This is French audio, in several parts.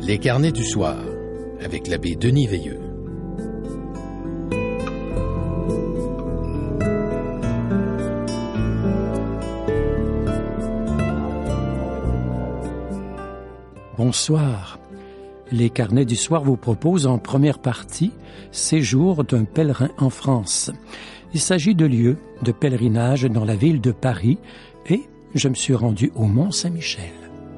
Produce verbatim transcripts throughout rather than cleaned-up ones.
Les carnets du soir, avec l'abbé Denis Veilleux. Bonsoir. Les carnets du soir vous proposent en première partie Séjour d'un pèlerin en France. Il s'agit de lieux de pèlerinage dans la ville de Paris et je me suis rendu au Mont-Saint-Michel.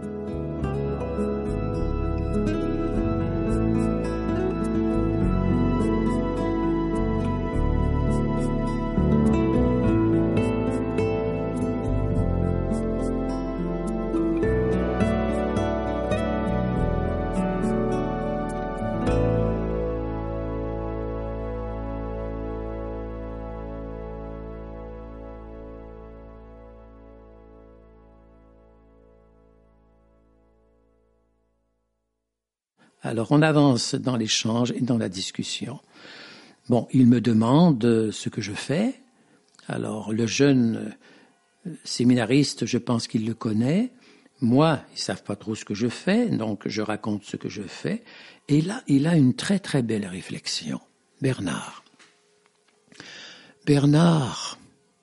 Alors, on avance dans l'échange et dans la discussion. Bon, il me demande ce que je fais. Alors, le jeune séminariste, je pense qu'il le connaît. Moi, ils savent pas trop ce que je fais, donc je raconte ce que je fais. Et là, il a une très très belle réflexion. Bernard. Bernard,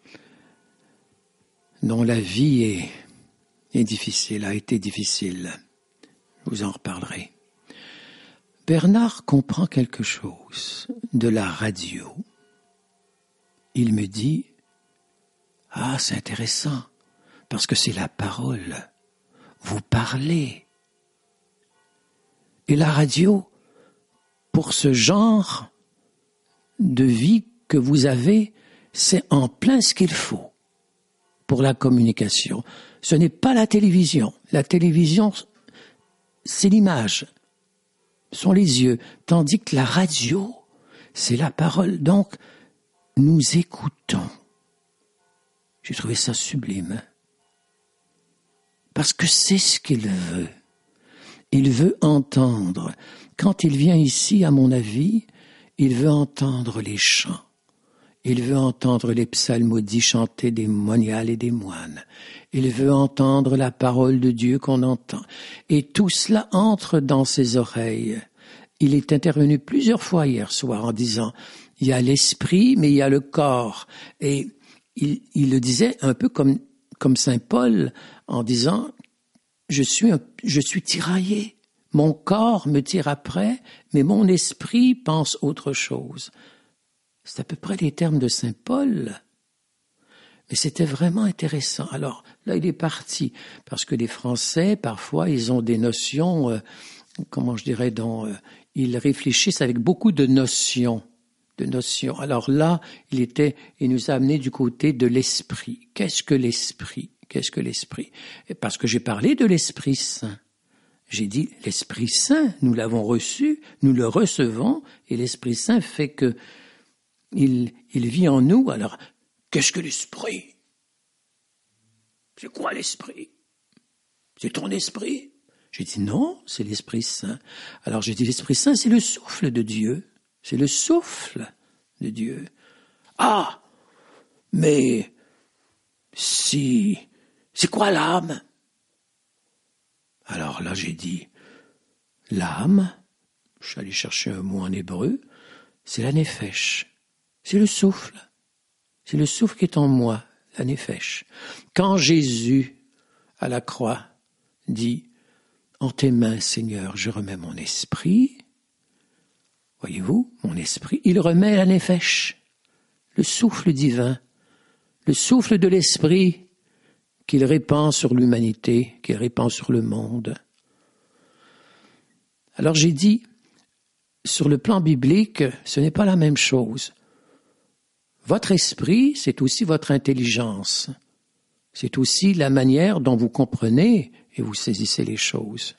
dont la vie est, est difficile, a été difficile. Je vous en reparlerai. Bernard comprend quelque chose de la radio. Il me dit « Ah, c'est intéressant, parce que c'est la parole. Vous parlez. Et la radio, pour ce genre de vie que vous avez, c'est en plein ce qu'il faut pour la communication. Ce n'est pas la télévision. La télévision, c'est l'image. Sont les yeux, tandis que la radio, c'est la parole. Donc, nous écoutons. J'ai trouvé ça sublime. Parce que c'est ce qu'il veut. Il veut entendre. Quand il vient ici, à mon avis, il veut entendre les chants. Il veut entendre les psalmodies chanter des moniales et des moines. Il veut entendre la parole de Dieu qu'on entend. Et tout cela entre dans ses oreilles. Il est intervenu plusieurs fois hier soir en disant « il y a l'esprit, mais il y a le corps ». Et il, il le disait un peu comme, comme saint Paul en disant « je suis, un, je suis tiraillé. Mon corps me tire après, mais mon esprit pense autre chose ». C'est à peu près les termes de saint Paul. Mais c'était vraiment intéressant. Alors là, il est parti, parce que les Français, parfois, ils ont des notions, euh, comment je dirais, dont euh, ils réfléchissent avec beaucoup de notions, de notions. Alors là, il était, il nous a amené du côté de l'esprit. Qu'est-ce que l'esprit? Qu'est-ce que l'esprit? Et parce que j'ai parlé de l'Esprit Saint. J'ai dit, l'Esprit Saint, nous l'avons reçu, nous le recevons, et l'Esprit Saint fait que il, il vit en nous. Alors, qu'est-ce que l'esprit? C'est quoi l'esprit? C'est ton esprit? J'ai dit non, c'est l'Esprit Saint. Alors j'ai dit l'Esprit Saint, c'est le souffle de Dieu. C'est le souffle de Dieu. Ah, mais si, c'est quoi l'âme? Alors là j'ai dit, l'âme, je suis allé chercher un mot en hébreu, c'est la nefesh. C'est le souffle. C'est le souffle qui est en moi, la nefesh. Quand Jésus, à la croix, dit « En tes mains, Seigneur, je remets mon esprit », voyez-vous, mon esprit, il remet la nefesh, le souffle divin, le souffle de l'esprit qu'il répand sur l'humanité, qu'il répand sur le monde. Alors j'ai dit, sur le plan biblique, ce n'est pas la même chose. Votre esprit, c'est aussi votre intelligence. C'est aussi la manière dont vous comprenez et vous saisissez les choses.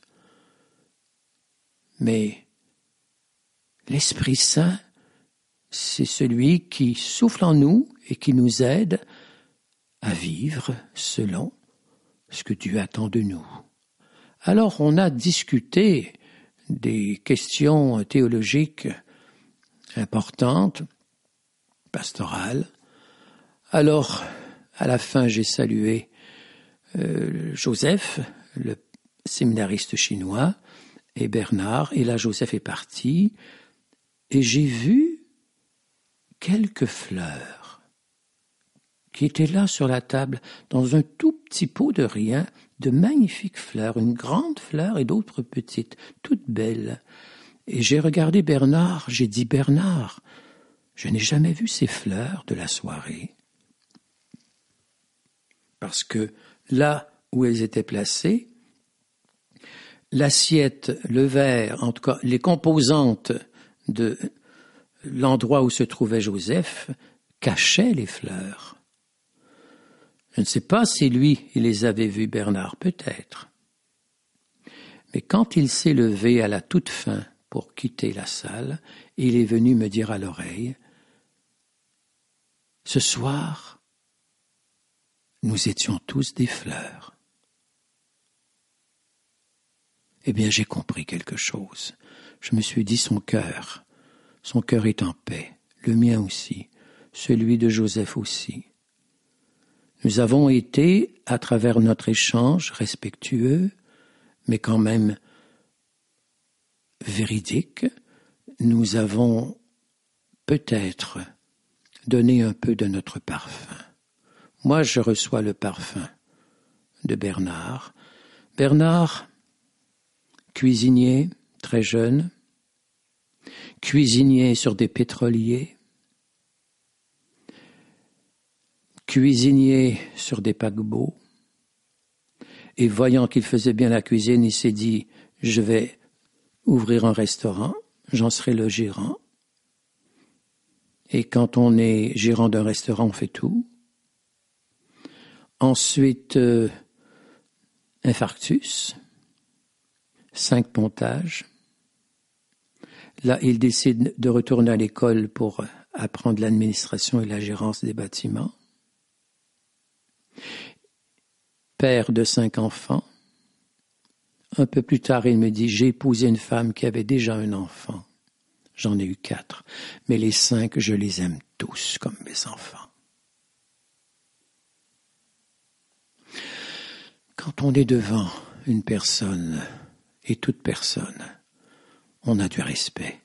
Mais l'Esprit Saint, c'est celui qui souffle en nous et qui nous aide à vivre selon ce que Dieu attend de nous. Alors, on a discuté des questions théologiques importantes, pastorales. Alors, à la fin, j'ai salué euh, Joseph, le séminariste chinois, et Bernard, et là Joseph est parti, et j'ai vu quelques fleurs qui étaient là sur la table, dans un tout petit pot de rien, de magnifiques fleurs, une grande fleur et d'autres petites, toutes belles. Et j'ai regardé Bernard, j'ai dit, Bernard, je n'ai jamais vu ces fleurs de la soirée. Parce que là où elles étaient placées, l'assiette, le verre, en tout cas les composantes de l'endroit où se trouvait Joseph, cachaient les fleurs. Je ne sais pas si lui, il les avait vues, Bernard, peut-être. Mais quand il s'est levé à la toute fin pour quitter la salle, il est venu me dire à l'oreille, « Ce soir, nous étions tous des fleurs. » Eh bien, j'ai compris quelque chose. Je me suis dit, son cœur, son cœur est en paix, le mien aussi, celui de Joseph aussi. Nous avons été, à travers notre échange respectueux, mais quand même véridique, nous avons peut-être donné un peu de notre parfum. Moi, je reçois le parfum de Bernard. Bernard, cuisinier, très jeune, cuisinier sur des pétroliers, cuisinier sur des paquebots, et voyant qu'il faisait bien la cuisine, il s'est dit, je vais ouvrir un restaurant, j'en serai le gérant. Et quand on est gérant d'un restaurant, on fait tout. Ensuite, euh, infarctus, cinq pontages. Là, il décide de retourner à l'école pour apprendre l'administration et la gérance des bâtiments. Père de cinq enfants. Un peu plus tard, il me dit, j'ai épousé une femme qui avait déjà un enfant. J'en ai eu quatre, mais les cinq, je les aime tous comme mes enfants. Quand on est devant une personne, et toute personne, on a du respect.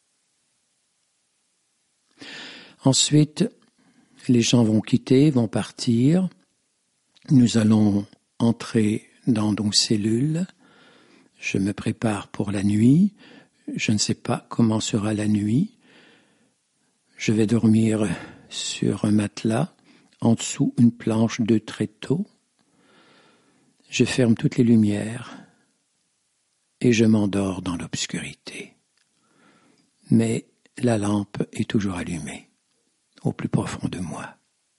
Ensuite, les gens vont quitter, vont partir. Nous allons entrer dans nos cellules. Je me prépare pour la nuit. Je ne sais pas comment sera la nuit. Je vais dormir sur un matelas, en dessous une planche de tréteau. Je ferme toutes les lumières et je m'endors dans l'obscurité. Mais la lampe est toujours allumée, au plus profond de moi.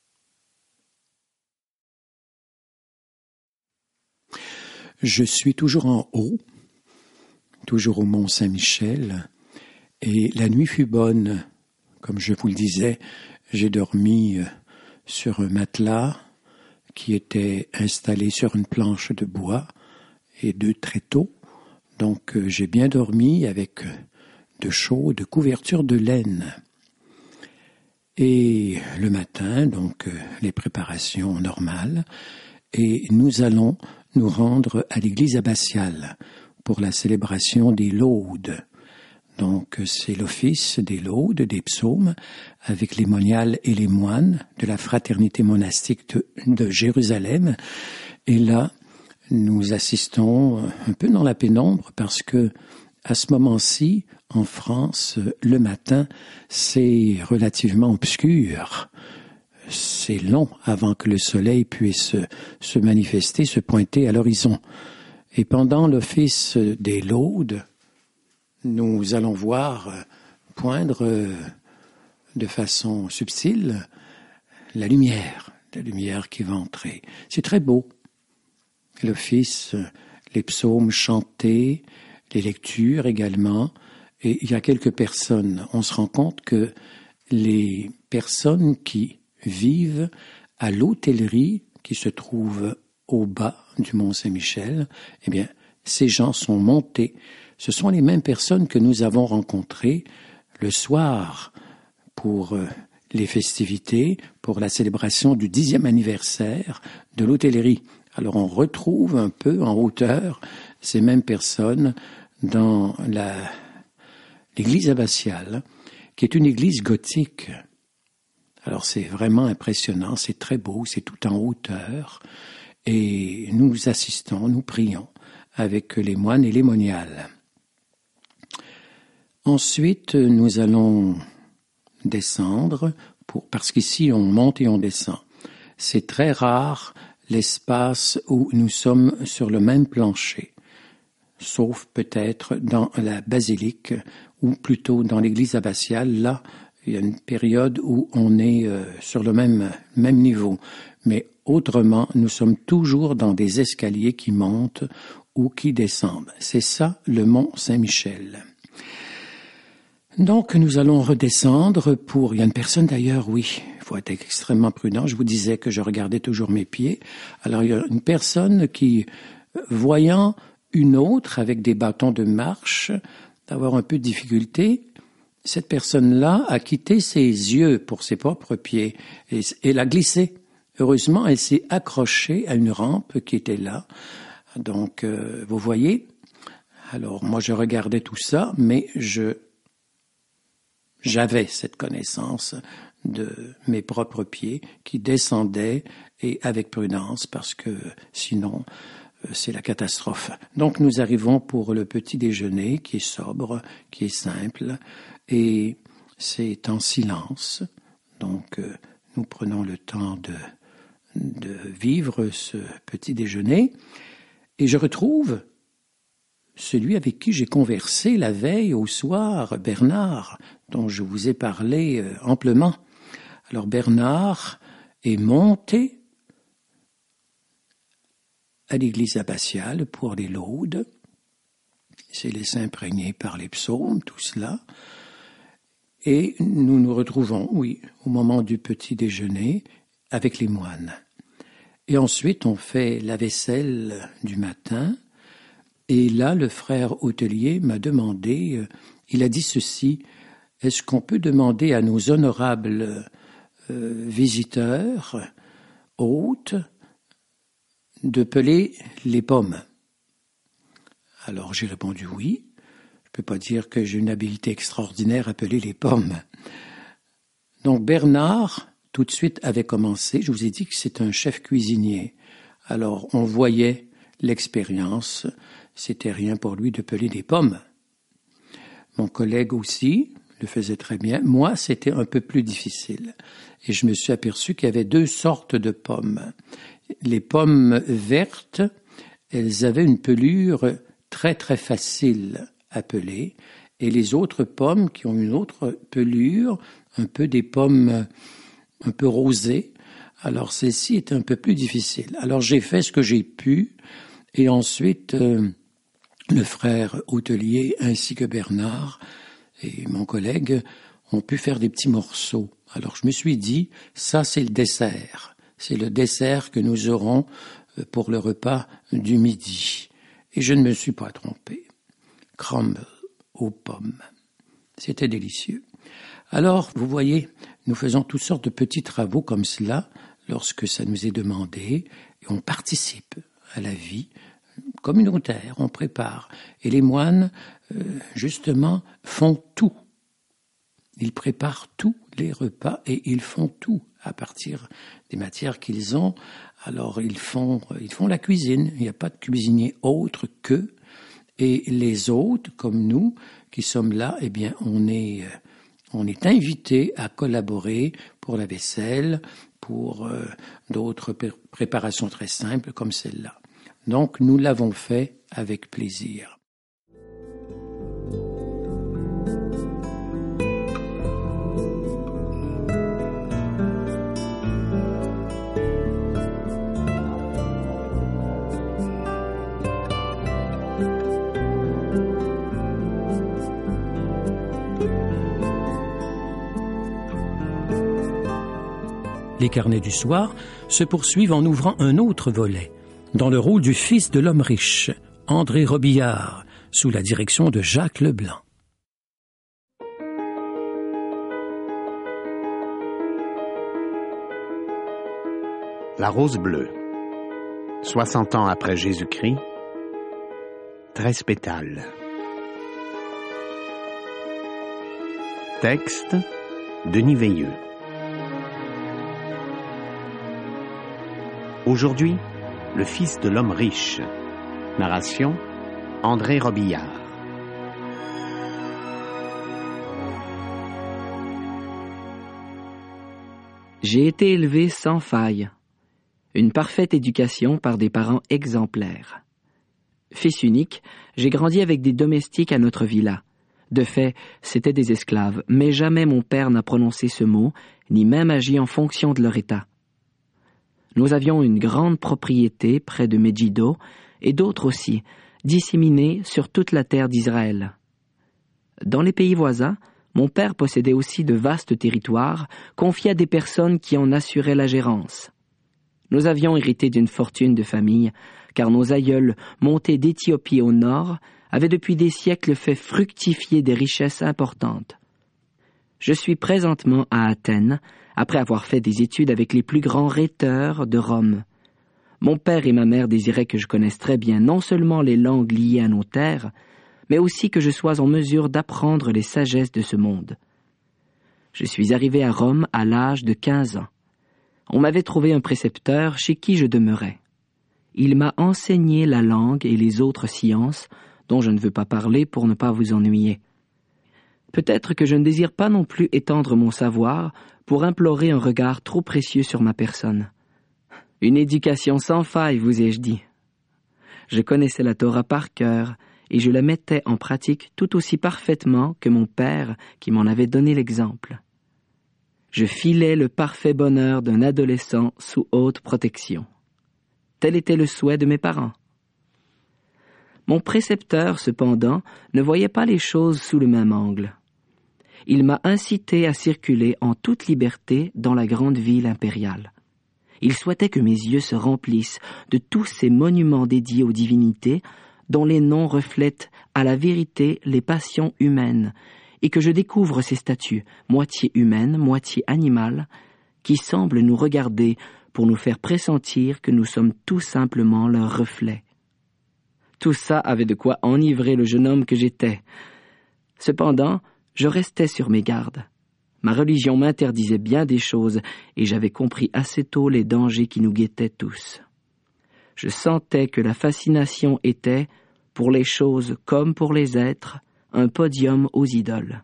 Je suis toujours en haut, toujours au Mont Saint-Michel, et la nuit fut bonne. Comme je vous le disais, j'ai dormi sur un matelas qui était installé sur une planche de bois et deux tréteaux. Donc j'ai bien dormi avec de chaudes couvertures de laine. Et le matin, donc les préparations normales, et nous allons nous rendre à l'église abbatiale pour la célébration des laudes. Donc c'est l'office des laudes, des psaumes, avec les moniales et les moines de la fraternité monastique de, de Jérusalem. Et là, nous assistons un peu dans la pénombre parce que à ce moment-ci, en France, le matin, c'est relativement obscur. C'est long avant que le soleil puisse se manifester, se pointer à l'horizon. Et pendant l'office des laudes, nous allons voir poindre de façon subtile la lumière, la lumière qui va entrer. C'est très beau. L'office, les psaumes chantés, les lectures également. Et il y a quelques personnes. On se rend compte que les personnes qui vivent à l'hôtellerie qui se trouve au bas du Mont Saint-Michel, eh bien, ces gens sont montés. Ce sont les mêmes personnes que nous avons rencontrées le soir pour les festivités, pour la célébration du dixième anniversaire de l'hôtellerie. Alors on retrouve un peu en hauteur ces mêmes personnes dans la, l'église abbatiale, qui est une église gothique. Alors c'est vraiment impressionnant, c'est très beau, c'est tout en hauteur, et nous assistons, nous prions avec les moines et les moniales. Ensuite, nous allons descendre, pour, parce qu'ici on monte et on descend. C'est très rare l'espace où nous sommes sur le même plancher, sauf peut-être dans la basilique, ou plutôt dans l'église abbatiale. Là, il y a une période où on est euh, sur le même, même niveau. Mais autrement, nous sommes toujours dans des escaliers qui montent ou qui descendent. C'est ça, le mont Saint-Michel. Donc, nous allons redescendre pour... Il y a une personne d'ailleurs, oui, il faut être extrêmement prudent. Je vous disais que je regardais toujours mes pieds. Alors, il y a une personne qui, voyant une autre avec des bâtons de marche, d'avoir un peu de difficulté, cette personne-là a quitté ses yeux pour ses propres pieds et elle a glissé. Heureusement, elle s'est accrochée à une rampe qui était là. Donc, euh, vous voyez, alors moi je regardais tout ça, mais je j'avais cette connaissance de mes propres pieds qui descendaient et avec prudence parce que sinon euh, c'est la catastrophe. Donc nous arrivons pour le petit déjeuner qui est sobre, qui est simple et c'est en silence. Donc euh, nous prenons le temps de, de vivre ce petit déjeuner et je retrouve celui avec qui j'ai conversé la veille au soir, Bernard, dont je vous ai parlé euh, amplement. Alors Bernard est monté à l'église abbatiale pour les laudes. Il s'est laissé imprégner par les psaumes, tout cela. Et nous nous retrouvons, oui, au moment du petit déjeuner avec les moines. Et ensuite, on fait la vaisselle du matin. Et là, le frère hôtelier m'a demandé, euh, il a dit ceci, est-ce qu'on peut demander à nos honorables euh, visiteurs, hôtes, de peler les pommes? Alors j'ai répondu oui. Je ne peux pas dire que j'ai une habileté extraordinaire à peler les pommes. Donc Bernard, tout de suite, avait commencé. Je vous ai dit que c'est un chef cuisinier. Alors on voyait l'expérience. C'était rien pour lui de peler des pommes. Mon collègue aussi le faisait très bien. Moi, c'était un peu plus difficile. Et je me suis aperçu qu'il y avait deux sortes de pommes. Les pommes vertes, elles avaient une pelure très très facile à peler. Et les autres pommes qui ont une autre pelure, un peu des pommes un peu rosées, alors celle-ci est un peu plus difficile. Alors j'ai fait ce que j'ai pu. Et ensuite... Euh, Le frère hôtelier ainsi que Bernard et mon collègue ont pu faire des petits morceaux. Alors je me suis dit, ça c'est le dessert. C'est le dessert que nous aurons pour le repas du midi. Et je ne me suis pas trompé. Crumble aux pommes. C'était délicieux. Alors, vous voyez, nous faisons toutes sortes de petits travaux comme cela lorsque ça nous est demandé et on participe à la vie communautaire, on prépare. Et les moines, euh, justement, font tout. Ils préparent tous les repas et ils font tout à partir des matières qu'ils ont. Alors, ils font, ils font la cuisine. Il n'y a pas de cuisinier autre qu'eux. Et les autres, comme nous, qui sommes là, eh bien, on est, on est invités à collaborer pour la vaisselle, pour euh, d'autres pré- préparations très simples comme celle-là. Donc, nous l'avons fait avec plaisir. Les carnets du soir se poursuivent en ouvrant un autre volet, dans le rôle du fils de l'homme riche, André Robillard, sous la direction de Jacques Leblanc. La rose bleue. Soixante ans après Jésus-Christ, treize pétales. Texte, Denis Veilleux. Aujourd'hui, le fils de l'homme riche. Narration, André Robillard. J'ai été élevé sans faille. Une parfaite éducation par des parents exemplaires. Fils unique, j'ai grandi avec des domestiques à notre villa. De fait, c'étaient des esclaves, mais jamais mon père n'a prononcé ce mot, ni même agi en fonction de leur état. Nous avions une grande propriété près de Megiddo, et d'autres aussi, disséminées sur toute la terre d'Israël. Dans les pays voisins, mon père possédait aussi de vastes territoires, confiés à des personnes qui en assuraient la gérance. Nous avions hérité d'une fortune de famille, car nos aïeuls, montés d'Éthiopie au nord, avaient depuis des siècles fait fructifier des richesses importantes. Je suis présentement à Athènes, après avoir fait des études avec les plus grands rhéteurs de Rome. Mon père et ma mère désiraient que je connaisse très bien non seulement les langues liées à nos terres, mais aussi que je sois en mesure d'apprendre les sagesses de ce monde. Je suis arrivé à Rome à l'âge de quinze ans. On m'avait trouvé un précepteur chez qui je demeurais. Il m'a enseigné la langue et les autres sciences, dont je ne veux pas parler pour ne pas vous ennuyer. Peut-être que je ne désire pas non plus étendre mon savoir pour implorer un regard trop précieux sur ma personne. Une éducation sans faille, vous ai-je dit. Je connaissais la Torah par cœur, et je la mettais en pratique tout aussi parfaitement que mon père qui m'en avait donné l'exemple. Je filais le parfait bonheur d'un adolescent sous haute protection. Tel était le souhait de mes parents. Mon précepteur, cependant, ne voyait pas les choses sous le même angle. Il m'a incité à circuler en toute liberté dans la grande ville impériale. Il souhaitait que mes yeux se remplissent de tous ces monuments dédiés aux divinités dont les noms reflètent à la vérité les passions humaines, et que je découvre ces statues, moitié humaines, moitié animales, qui semblent nous regarder pour nous faire pressentir que nous sommes tout simplement leurs reflets. Tout ça avait de quoi enivrer le jeune homme que j'étais. Cependant, je restais sur mes gardes. Ma religion m'interdisait bien des choses, et j'avais compris assez tôt les dangers qui nous guettaient tous. Je sentais que la fascination était, pour les choses comme pour les êtres, un podium aux idoles.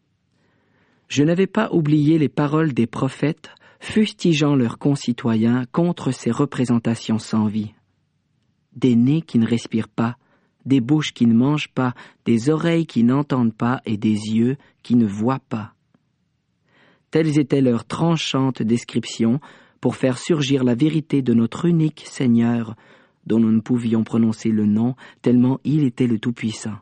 Je n'avais pas oublié les paroles des prophètes, fustigeant leurs concitoyens contre ces représentations sans vie. Des nez qui ne respirent pas, des bouches qui ne mangent pas, des oreilles qui n'entendent pas et des yeux qui ne voient pas. Telles étaient leurs tranchantes descriptions pour faire surgir la vérité de notre unique Seigneur, dont nous ne pouvions prononcer le nom tellement il était le Tout-Puissant.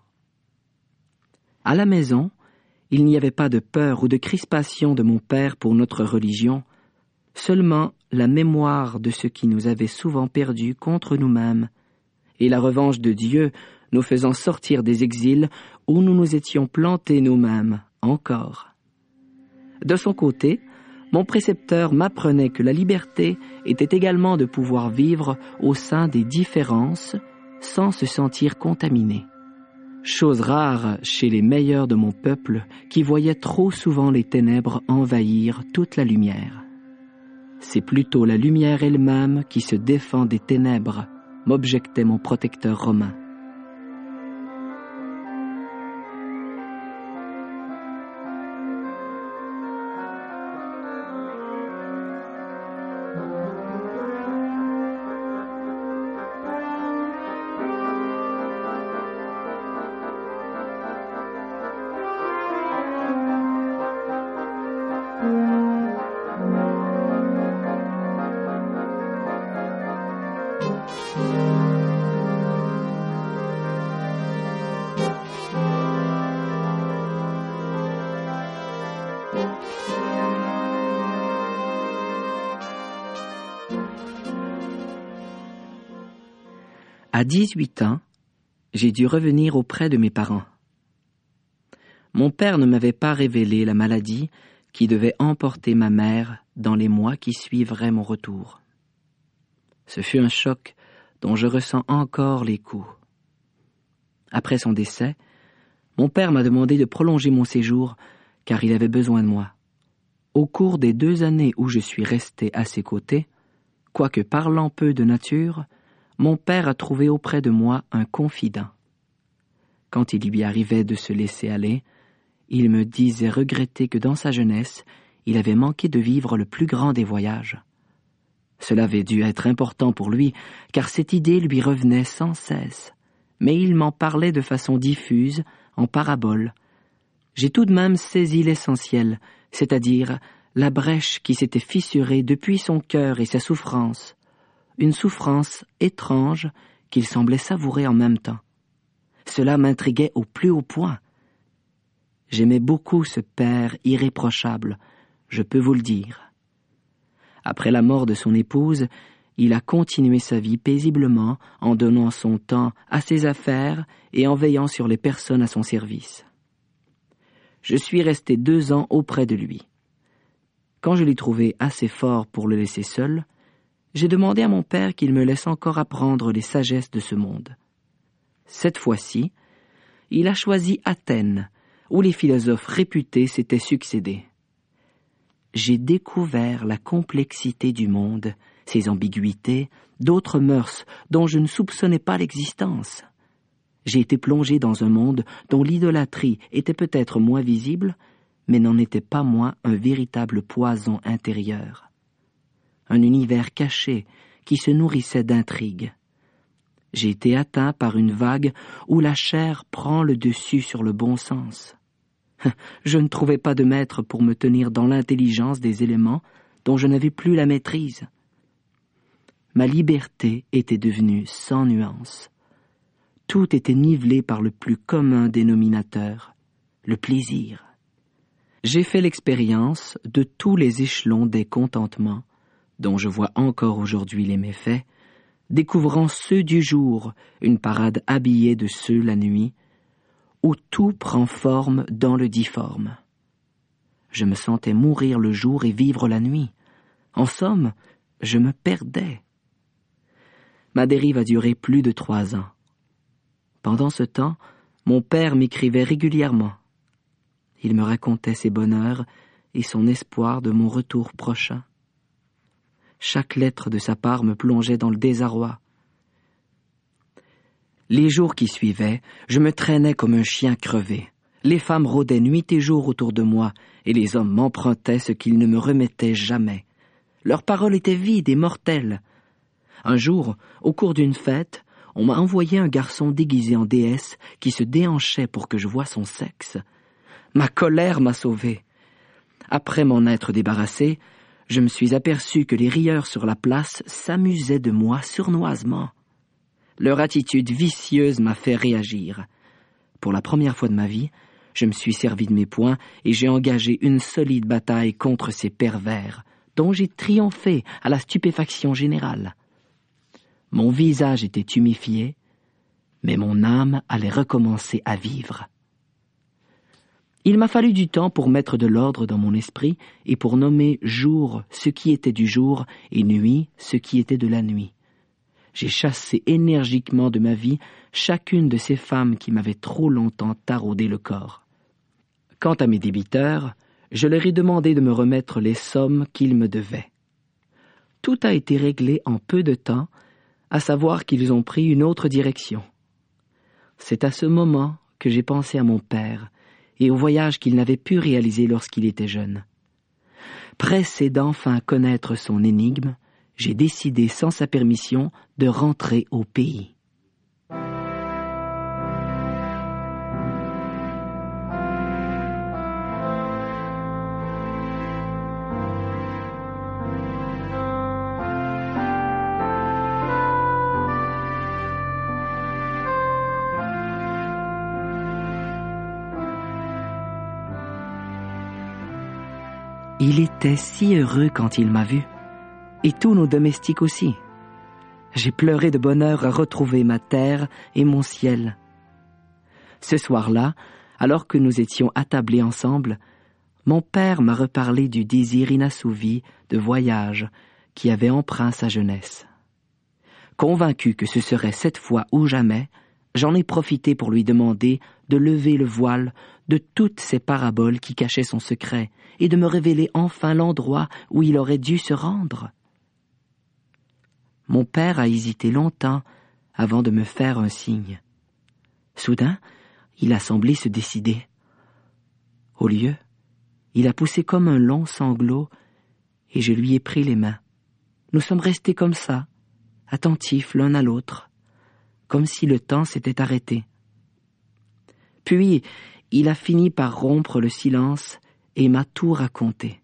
À la maison, il n'y avait pas de peur ou de crispation de mon père pour notre religion, seulement la mémoire de ce qui nous avait souvent perdus contre nous-mêmes, et la revanche de Dieu nous faisant sortir des exils où nous nous étions plantés nous-mêmes encore. De son côté, mon précepteur m'apprenait que la liberté était également de pouvoir vivre au sein des différences sans se sentir contaminé. Chose rare chez les meilleurs de mon peuple qui voyaient trop souvent les ténèbres envahir toute la lumière. C'est plutôt la lumière elle-même qui se défend des ténèbres, m'objectait mon protecteur romain. À dix-huit ans, j'ai dû revenir auprès de mes parents. Mon père ne m'avait pas révélé la maladie qui devait emporter ma mère dans les mois qui suivraient mon retour. Ce fut un choc dont je ressens encore les coups. Après son décès, mon père m'a demandé de prolonger mon séjour, car il avait besoin de moi. Au cours des deux années où je suis resté à ses côtés, quoique parlant peu de nature, mon père a trouvé auprès de moi un confident. Quand il lui arrivait de se laisser aller, il me disait regretter que dans sa jeunesse, il avait manqué de vivre le plus grand des voyages. Cela avait dû être important pour lui, car cette idée lui revenait sans cesse, mais il m'en parlait de façon diffuse, en parabole. J'ai tout de même saisi l'essentiel, c'est-à-dire la brèche qui s'était fissurée depuis son cœur et sa souffrance, une souffrance étrange qu'il semblait savourer en même temps. Cela m'intriguait au plus haut point. J'aimais beaucoup ce père irréprochable, je peux vous le dire. Après la mort de son épouse, il a continué sa vie paisiblement en donnant son temps à ses affaires et en veillant sur les personnes à son service. Je suis resté deux ans auprès de lui. Quand je l'ai trouvé assez fort pour le laisser seul, j'ai demandé à mon père qu'il me laisse encore apprendre les sagesses de ce monde. Cette fois-ci, il a choisi Athènes, où les philosophes réputés s'étaient succédés. J'ai découvert la complexité du monde, ses ambiguïtés, d'autres mœurs dont je ne soupçonnais pas l'existence. J'ai été plongé dans un monde dont l'idolâtrie était peut-être moins visible, mais n'en était pas moins un véritable poison intérieur. Un univers caché qui se nourrissait d'intrigues. J'ai été atteint par une vague où la chair prend le dessus sur le bon sens. Je ne trouvais pas de maître pour me tenir dans l'intelligence des éléments dont je n'avais plus la maîtrise. Ma liberté était devenue sans nuance. Tout était nivelé par le plus commun dénominateur, le plaisir. J'ai fait l'expérience de tous les échelons des contentements, dont je vois encore aujourd'hui les méfaits, découvrant ceux du jour, une parade habillée de ceux la nuit, où tout prend forme dans le difforme. Je me sentais mourir le jour et vivre la nuit. En somme, je me perdais. Ma dérive a duré plus de trois ans. Pendant ce temps, mon père m'écrivait régulièrement. Il me racontait ses bonheurs et son espoir de mon retour prochain. Chaque lettre de sa part me plongeait dans le désarroi. Les jours qui suivaient, je me traînais comme un chien crevé. Les femmes rôdaient nuit et jour autour de moi, et les hommes m'empruntaient ce qu'ils ne me remettaient jamais. Leurs paroles étaient vides et mortelles. Un jour, au cours d'une fête, on m'a envoyé un garçon déguisé en déesse qui se déhanchait pour que je voie son sexe. Ma colère m'a sauvé. Après m'en être débarrassé, je me suis aperçu que les rieurs sur la place s'amusaient de moi sournoisement. Leur attitude vicieuse m'a fait réagir. Pour la première fois de ma vie, je me suis servi de mes poings et j'ai engagé une solide bataille contre ces pervers, dont j'ai triomphé à la stupéfaction générale. Mon visage était tuméfié, mais mon âme allait recommencer à vivre. Il m'a fallu du temps pour mettre de l'ordre dans mon esprit et pour nommer jour ce qui était du jour et nuit ce qui était de la nuit. J'ai chassé énergiquement de ma vie chacune de ces femmes qui m'avaient trop longtemps taraudé le corps. Quant à mes débiteurs, je leur ai demandé de me remettre les sommes qu'ils me devaient. Tout a été réglé en peu de temps, à savoir qu'ils ont pris une autre direction. C'est à ce moment que j'ai pensé à mon père et au voyage qu'il n'avait pu réaliser lorsqu'il était jeune. Pressé d'enfin connaître son énigme, j'ai décidé sans sa permission de rentrer au pays. Il était si heureux quand il m'a vu, et tous nos domestiques aussi. J'ai pleuré de bonheur à retrouver ma terre et mon ciel. Ce soir-là, alors que nous étions attablés ensemble, mon père m'a reparlé du désir inassouvi de voyage qui avait empreint sa jeunesse. Convaincu que ce serait cette fois ou jamais, j'en ai profité pour lui demander de lever le voile de toutes ces paraboles qui cachaient son secret et de me révéler enfin l'endroit où il aurait dû se rendre. Mon père a hésité longtemps avant de me faire un signe. Soudain, il a semblé se décider. Au lieu, il a poussé comme un long sanglot et je lui ai pris les mains. Nous sommes restés comme ça, attentifs l'un à l'autre, comme si le temps s'était arrêté. Puis, il a fini par rompre le silence et m'a tout raconté.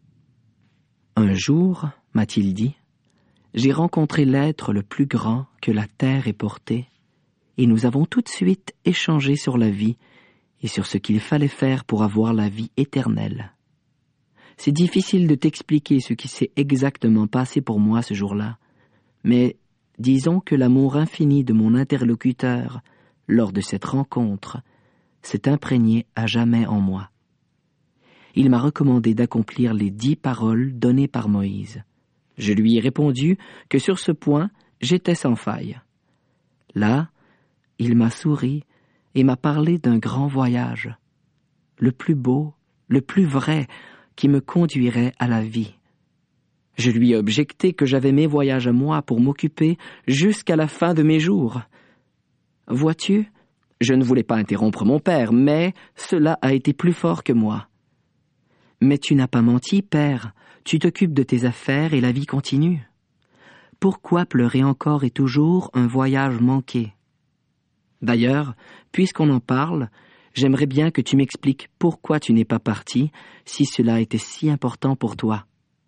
Un jour, m'a-t-il dit, j'ai rencontré l'être le plus grand que la terre ait porté, et nous avons tout de suite échangé sur la vie et sur ce qu'il fallait faire pour avoir la vie éternelle. C'est difficile de t'expliquer ce qui s'est exactement passé pour moi ce jour-là, mais disons que l'amour infini de mon interlocuteur, lors de cette rencontre, s'est imprégné à jamais en moi. Il m'a recommandé d'accomplir les dix paroles données par Moïse. Je lui ai répondu que sur ce point, j'étais sans faille. Là, il m'a souri et m'a parlé d'un grand voyage, le plus beau, le plus vrai, qui me conduirait à la vie. Je lui ai objecté que j'avais mes voyages à moi pour m'occuper jusqu'à la fin de mes jours. Vois-tu, je ne voulais pas interrompre mon père, mais cela a été plus fort que moi. Mais tu n'as pas menti, père, tu t'occupes de tes affaires et la vie continue. Pourquoi pleurer encore et toujours un voyage manqué? D'ailleurs, puisqu'on en parle, j'aimerais bien que tu m'expliques pourquoi tu n'es pas parti si cela était si important pour toi.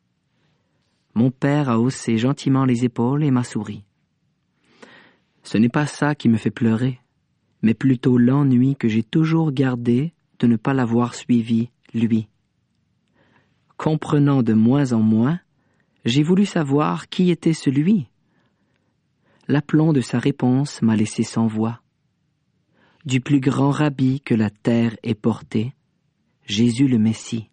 Mon père a haussé gentiment les épaules et m'a souri. Ce n'est pas ça qui me fait pleurer, mais plutôt l'ennui que j'ai toujours gardé de ne pas l'avoir suivi, lui. Comprenant de moins en moins, j'ai voulu savoir qui était celui. L'aplomb de sa réponse m'a laissé sans voix. Du plus grand rabbi que la terre ait porté, Jésus le Messie.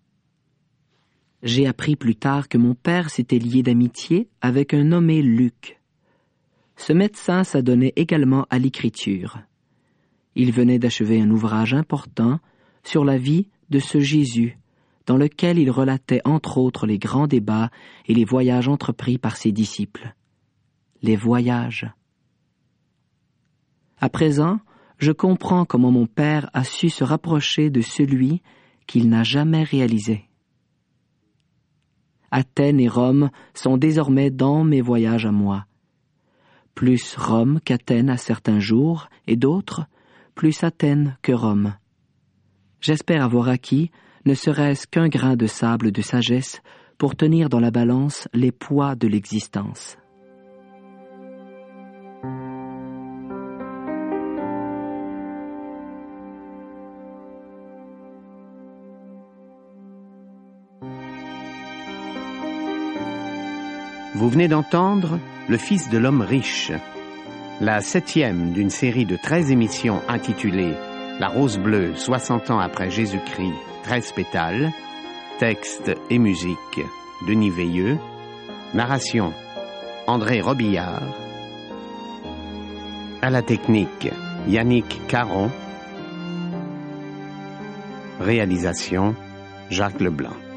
J'ai appris plus tard que mon père s'était lié d'amitié avec un nommé Luc. Ce médecin s'adonnait également à l'écriture. Il venait d'achever un ouvrage important sur la vie de ce Jésus, dans lequel il relatait entre autres les grands débats et les voyages entrepris par ses disciples. Les voyages. À présent, je comprends comment mon père a su se rapprocher de celui qu'il n'a jamais réalisé. Athènes et Rome sont désormais dans mes voyages à moi. Plus Rome qu'Athènes à certains jours, et d'autres, plus Athènes que Rome. J'espère avoir acquis, ne serait-ce qu'un grain de sable de sagesse pour tenir dans la balance les poids de l'existence. Vous venez d'entendre Le Fils de l'homme riche, la septième d'une série de treize émissions intitulée La rose bleue, soixante ans après Jésus-Christ, treize pétales, texte et musique, Denis Veilleux, narration, André Robillard, à la technique, Yannick Caron, réalisation, Jacques Leblanc.